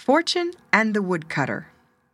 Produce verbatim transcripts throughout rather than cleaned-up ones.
Fortune and the Woodcutter.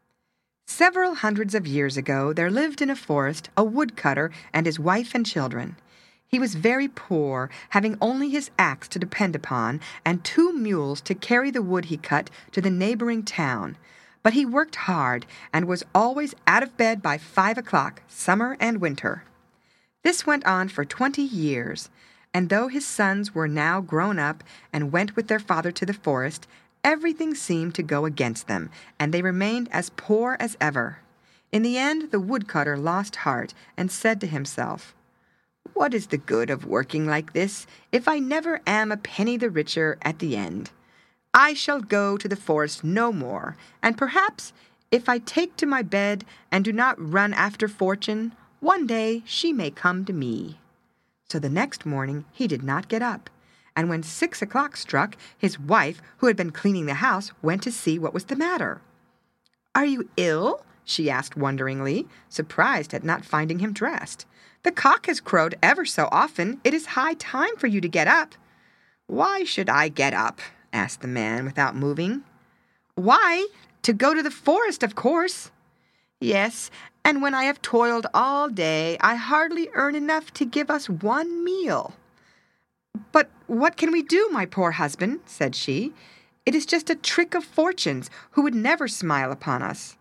Several hundreds of years ago there lived in a forest a woodcutter and his wife and children. He was very poor, having only his axe to depend upon and two mules to carry the wood he cut to the neighboring town. But he worked hard and was always out of bed by five o'clock, summer and winter. This went on for twenty years, and though his sons were now grown up and went with their father to the forest, everything seemed to go against them, and they remained as poor as ever. In the end, the woodcutter lost heart and said to himself, "What is the good of working like this if I never am a penny the richer at the end? I shall go to the forest no more, and perhaps, if I take to my bed and do not run after fortune, one day she may come to me." So the next morning he did not get up, and when six o'clock struck, his wife, who had been cleaning the house, went to see what was the matter. "Are you ill?" she asked wonderingly, surprised at not finding him dressed. "The cock has crowed ever so often. It is high time for you to get up." "Why should I get up?" asked the man without moving. "Why, to go to the forest, of course." "Yes, and when I have toiled all day, I hardly earn enough to give us one meal." "But what can we do, my poor husband?" said she. "It is just a trick of Fortune's, who would never smile upon us."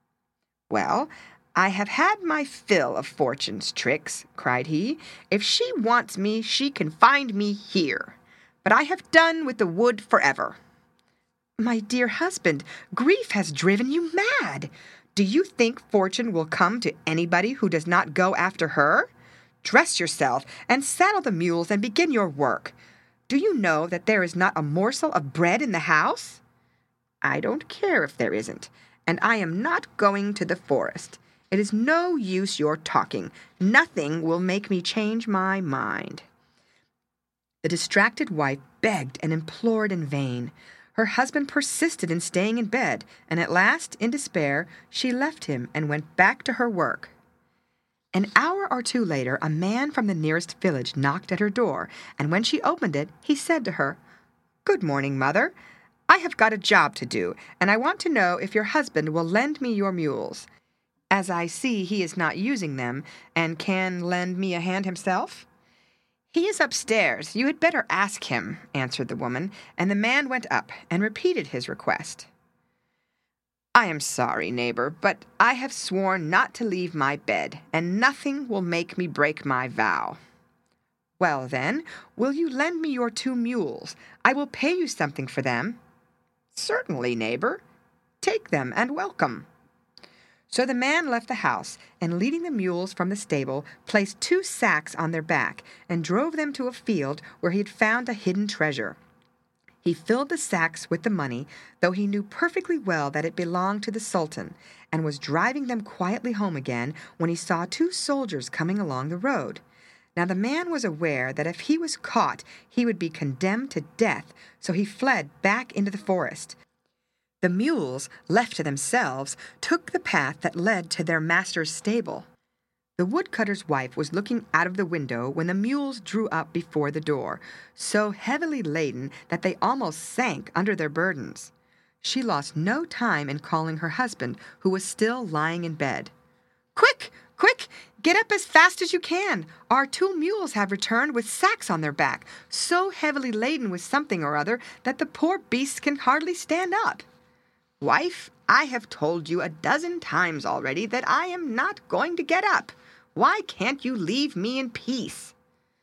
"Well, I have had my fill of Fortune's tricks," cried he. "If she wants me, she can find me here. But I have done with the wood forever." "My dear husband, grief has driven you mad. Do you think Fortune will come to anybody who does not go after her? Dress yourself and saddle the mules and begin your work. Do you know that there is not a morsel of bread in the house?" "I don't care if there isn't, and I am not going to the forest. It is no use your talking. Nothing will make me change my mind." The distracted wife begged and implored in vain. Her husband persisted in staying in bed, and at last, in despair, she left him and went back to her work. An hour or two later, a man from the nearest village knocked at her door, and when she opened it, he said to her, "Good morning, mother. I have got a job to do, and I want to know if your husband will lend me your mules, as I see he is not using them, and can lend me a hand himself." "He is upstairs. You had better ask him," answered the woman, and the man went up and repeated his request. "I am sorry, neighbor, but I have sworn not to leave my bed, and nothing will make me break my vow." "Well, then, will you lend me your two mules? I will pay you something for them." "Certainly, neighbor. Take them and welcome." So the man left the house, and leading the mules from the stable, placed two sacks on their back, and drove them to a field where he had found a hidden treasure. He filled the sacks with the money, though he knew perfectly well that it belonged to the Sultan, and was driving them quietly home again when he saw two soldiers coming along the road. Now the man was aware that if he was caught, he would be condemned to death, so he fled back into the forest. The mules, left to themselves, took the path that led to their master's stable. The woodcutter's wife was looking out of the window when the mules drew up before the door, so heavily laden that they almost sank under their burdens. She lost no time in calling her husband, who was still lying in bed. "Quick, quick, get up as fast as you can. Our two mules have returned with sacks on their back, so heavily laden with something or other that the poor beasts can hardly stand up." "Wife, I have told you a dozen times already that I am not going to get up. Why can't you leave me in peace?"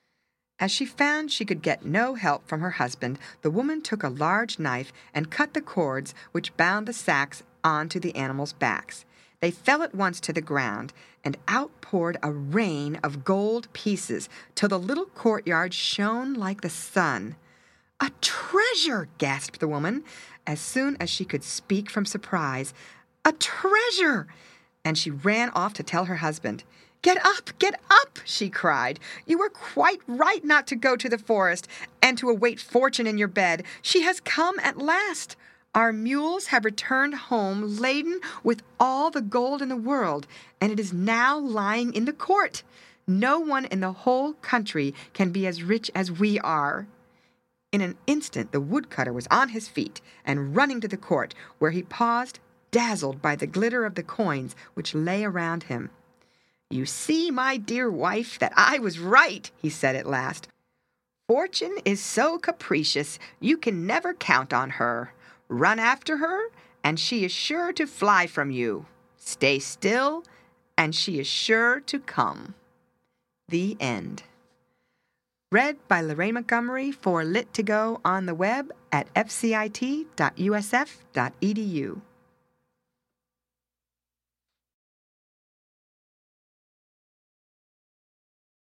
As she found she could get no help from her husband, the woman took a large knife and cut the cords which bound the sacks onto the animals' backs. They fell at once to the ground, and out poured a rain of gold pieces till the little courtyard shone like the sun. "A treasure!" gasped the woman, as soon as she could speak from surprise. "A treasure!" And she ran off to tell her husband. "Get up, get up," she cried. "You were quite right not to go to the forest and to await Fortune in your bed. She has come at last. Our mules have returned home laden with all the gold in the world, and it is now lying in the court. No one in the whole country can be as rich as we are." In an instant the woodcutter was on his feet and running to the court, where he paused, dazzled by the glitter of the coins which lay around him. "You see, my dear wife, that I was right," he said at last. "Fortune is so capricious you can never count on her. Run after her, and she is sure to fly from you. Stay still, and she is sure to come." The end. Read by Lorraine Montgomery for Lit to Go on the web at f c i t dot u s f dot e d u.